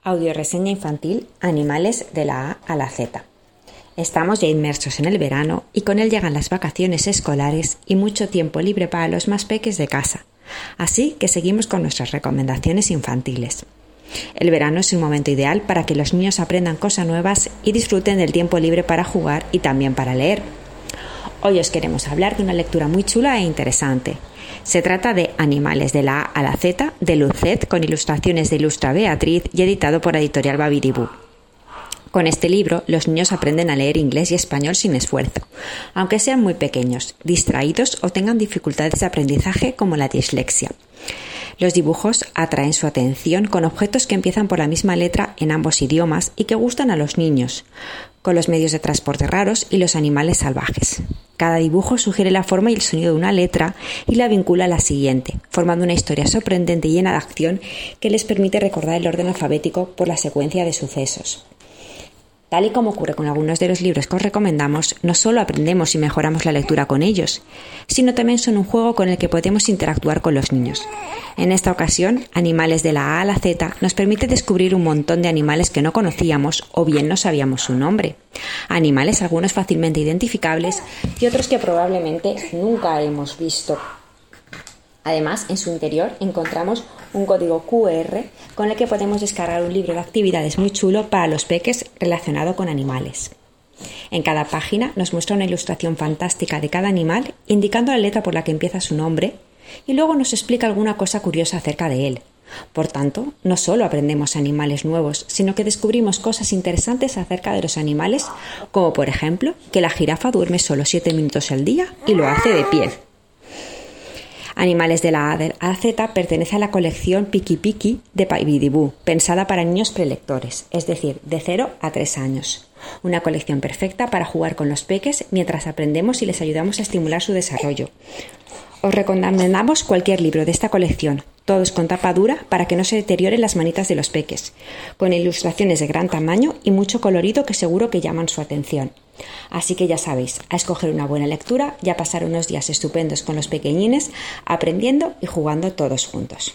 Audioreseña infantil Animales de la A a la Z. Estamos ya inmersos en el verano y con él llegan las vacaciones escolares y mucho tiempo libre para los más peques de casa. Así que seguimos con nuestras recomendaciones infantiles. El verano es un momento ideal para que los niños aprendan cosas nuevas y disfruten del tiempo libre para jugar y también para leer. Hoy os queremos hablar de una lectura muy chula e interesante. Se trata de Animales de la A a la Z de Lucet, con ilustraciones de Ilustra Beatriz y editado por Editorial Babidibú. Con este libro, los niños aprenden a leer inglés y español sin esfuerzo, aunque sean muy pequeños, distraídos o tengan dificultades de aprendizaje como la dislexia. Los dibujos atraen su atención con objetos que empiezan por la misma letra en ambos idiomas y que gustan a los niños, con los medios de transporte raros y los animales salvajes. Cada dibujo sugiere la forma y el sonido de una letra y la vincula a la siguiente, formando una historia sorprendente y llena de acción que les permite recordar el orden alfabético por la secuencia de sucesos. Tal y como ocurre con algunos de los libros que os recomendamos, no solo aprendemos y mejoramos la lectura con ellos, sino también son un juego con el que podemos interactuar con los niños. En esta ocasión, Animales de la A a la Z nos permite descubrir un montón de animales que no conocíamos o bien no sabíamos su nombre. Animales algunos fácilmente identificables y otros que probablemente nunca hemos visto. Además, en su interior encontramos un código QR con el que podemos descargar un libro de actividades muy chulo para los peques relacionado con animales. En cada página nos muestra una ilustración fantástica de cada animal, indicando la letra por la que empieza su nombre, y luego nos explica alguna cosa curiosa acerca de él. Por tanto, no solo aprendemos animales nuevos, sino que descubrimos cosas interesantes acerca de los animales, como por ejemplo que la jirafa duerme solo 7 minutos al día y lo hace de pie. Animales de la A a la Z pertenece a la colección Piki Piki de Babidibú, pensada para niños prelectores, es decir, de 0 a 3 años. Una colección perfecta para jugar con los peques mientras aprendemos y les ayudamos a estimular su desarrollo. Os recomendamos cualquier libro de esta colección, todos con tapa dura para que no se deterioren las manitas de los peques, con ilustraciones de gran tamaño y mucho colorido que seguro que llaman su atención. Así que ya sabéis, a escoger una buena lectura y a pasar unos días estupendos con los pequeñines, aprendiendo y jugando todos juntos.